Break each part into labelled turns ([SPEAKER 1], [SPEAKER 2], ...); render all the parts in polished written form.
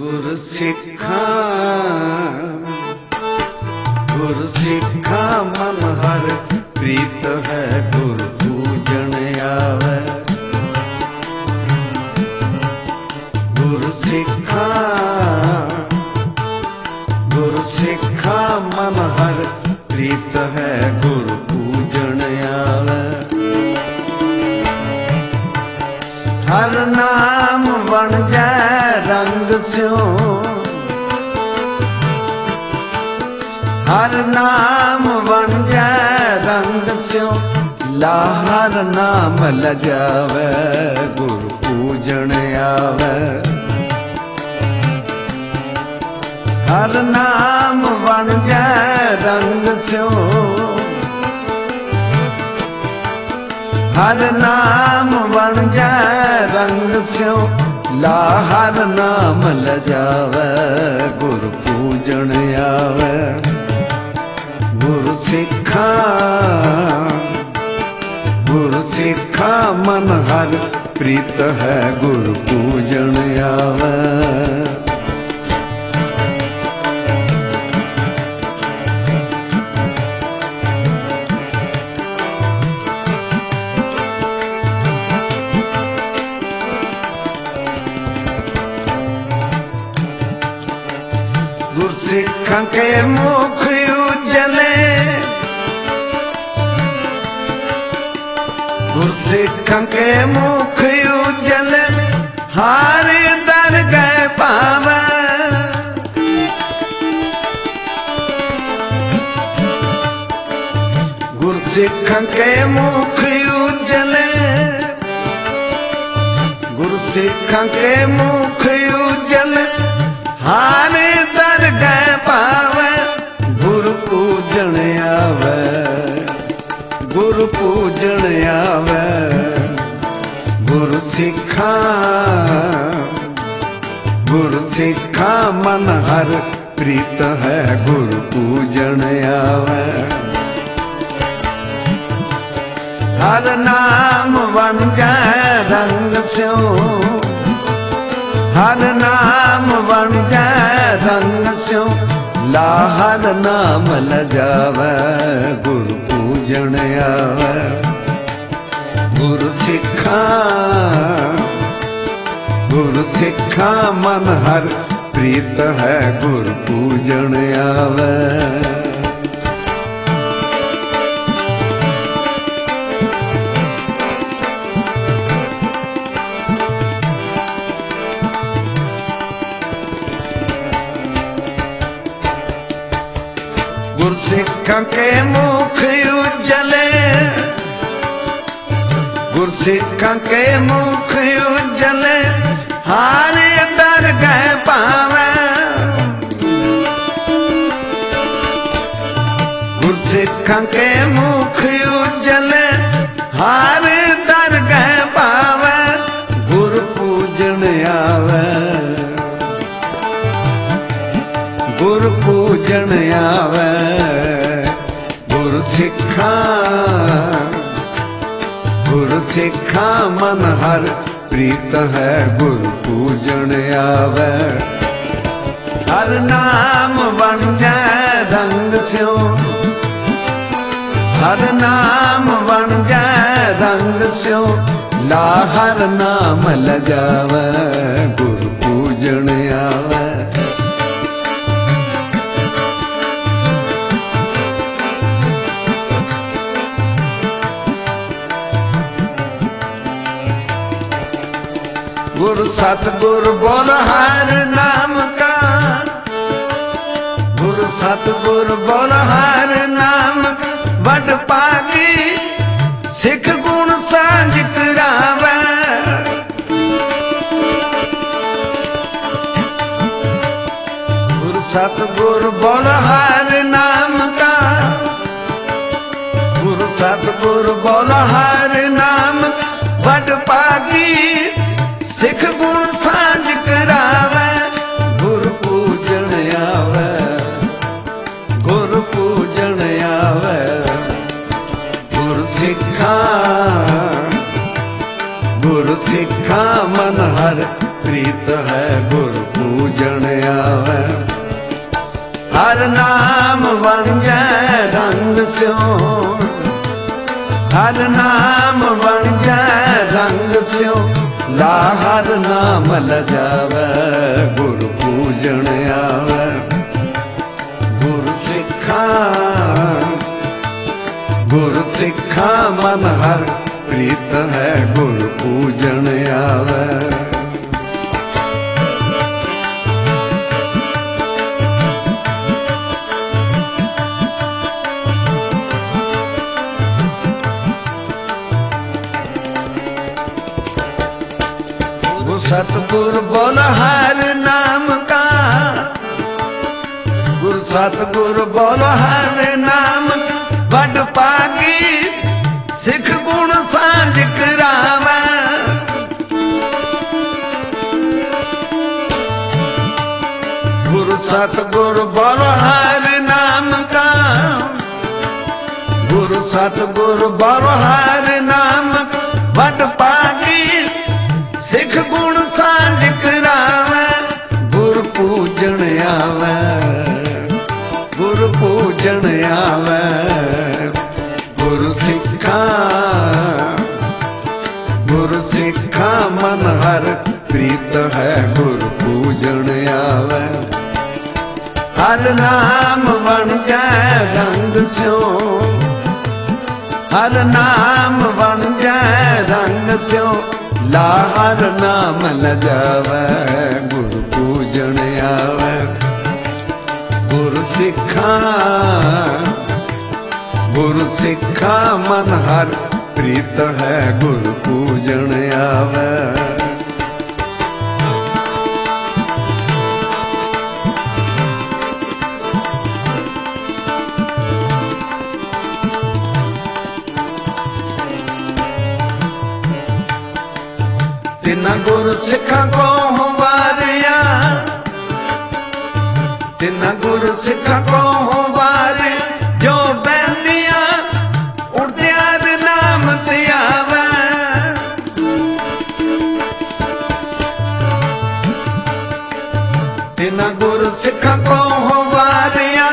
[SPEAKER 1] गुरसिखा मन हर प्रीत है गुर पूजन आवे। गुरसिखा मन हर प्रीत है गुर पूजन आवे। हर नाम बन जाए रंग स्यों, हर नाम बन जाए रंग स्यों, लाहर नाम लजावे गुर पूजन आवे। हर नाम बन जाए रंग स्यों, हर नाम बन जाए रंग स्यों, लाहर नाम लजावे गुर पूजन आवे। गुरसिखा मन हर प्रीत है गुर पूजन आवे। गुरसिखा के मुख उजले, गुरसिखा के मुख उजले, हार दर गए पावे। गुरसिखा के मुख उजले, गुरसिखा के मुख उजले, हार दर गए पावे। गुर पूजन आवे, गुर पूजन आवे। गुरसिखा मन हर प्रीत है गुर पूजन आवे। हर नाम बन जाए रंग स्यों, हर नाम बन जाए रंग स्यों, लाहर नाम लजावे गुर पूजन आवे। गुरसिखा मन हर प्रीत है गुर पूजन आवे। गुरसिखा के मुख उजले, गुरसिखा के मुख उजले, हार दर गए पावे। गुरसिखा के मुख उजले, हार दर गए पावे। गुर पूजन आवे, गुर पूजन आवे। गुरसिखा मन हर प्रीत है गुर पूजन आवे। हर नाम बन जाए रंग स्यों, हर नाम बन जाए रंग स्यों, लाहर नाम लजावे गुर पूजन आवे। गुरु सतगुर बोल हर नाम का, गुरु सतगुर बोल हर नाम का, बड़ पागी सिख गुण सांझ करावे। गुरु सतगुर बोल हर नाम का, गुरु सतगुर बोल हर नाम का, बड़ पागी सिख गुण सांझ करावे। गुर पूजन आवे, गुर पूजन आवे। गुरसिखा मन हर प्रीत है गुर पूजन आवे। हर नाम बन जाए रंग स्यों, हर नाम बन जाए रंग स्यों, ला हर नाम लजावे गुर पूजन आवे। गुर सिखा, गुर सिखा मन हर प्रीत है गुर पूजन आवे। सतगुर बोल हर नाम का, गुर सतगुर बोल हर नाम का, बड़ पागी सिख गुण सांझ करावे। गुर सतगुर बोल हर नाम का, गुर सतगुर बोल हर नाम का, बड़ पागी सिख गुण सांझ करावे। गुर पूजन आवे, गुर पूजन आवे। गुर सिखा, गुर सिखा मन हर प्रीत है गुर पूजन आवे। हर नाम बन जाए रंग स्यों, हर नाम बन जाए रंग स्यों, ला हर नाम लजावे गुर पूजन आवे। गुर सिखा, गुर सिखा मन हर प्रीत है गुर पूजन आवे। तिना गुर सिखा को वारिया, तिना गुर सिखा को वारे, जो बैनिया उड़दियार नाम ते आवे। तिना गुर सिखा को वारिया,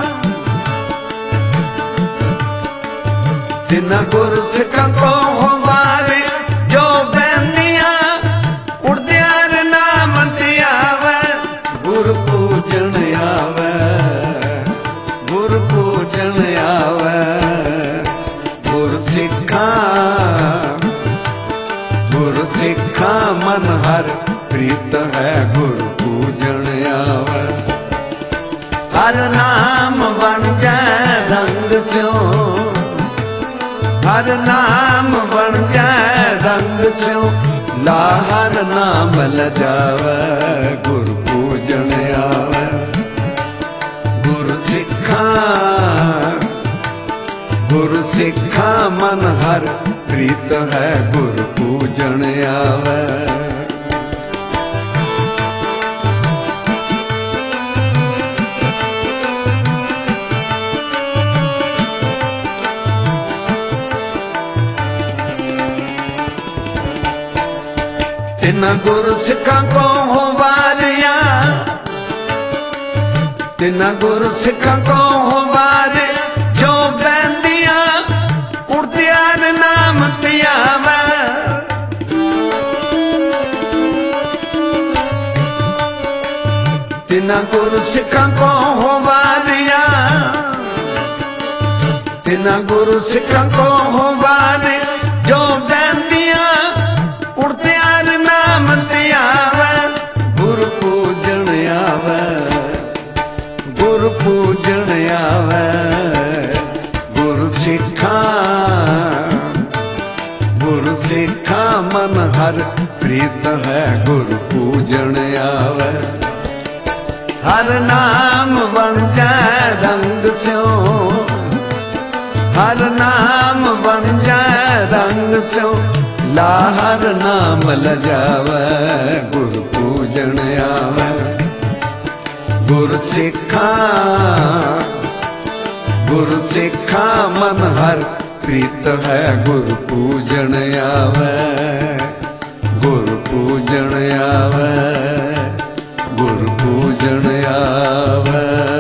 [SPEAKER 1] तिना गुर सिखा को वारे, जो बैनिया उड़दियार नाम ते आवे। गुर पूजन आवे, गुर पूजन आवे। गुर सिखा, गुर सिखा मन हर प्रीत है गुर पूजन आवे। हर नाम बन जाए रंग स्यों, हर नाम बन जाए रंग स्यों, ला हर नाम लजावे गुर पूजन आवे। गुर सिखा, गुर सिखा मन हर प्रीत है गुर पूजन आवे। तिना गुर सिखा को वारिया, तिना गुर सिखा को वारे, जो बैंदिया उड़दियार नाम ते आवे। तिना गुर सिखा को वारिया, तिना गुर सिखा को वारे, जो बैंदिया उड़दियार नाम ते आवे। गुर पूजन आवे, गुर पूजन आवे। गुर सिखा, गुर सिखा मन हर प्रीत है गुर पूजन आवे। हर नाम बन जाए रंग स्यों, हर नाम बन जाए रंग स्यों, ला हर नाम लजावे गुर पूजन आवे। गुर सिखा, गुर सिखा मन हर प्रीत है गुर पूजन आवे। गुर पूजन पूजन आवे, गुर पूजन आवे।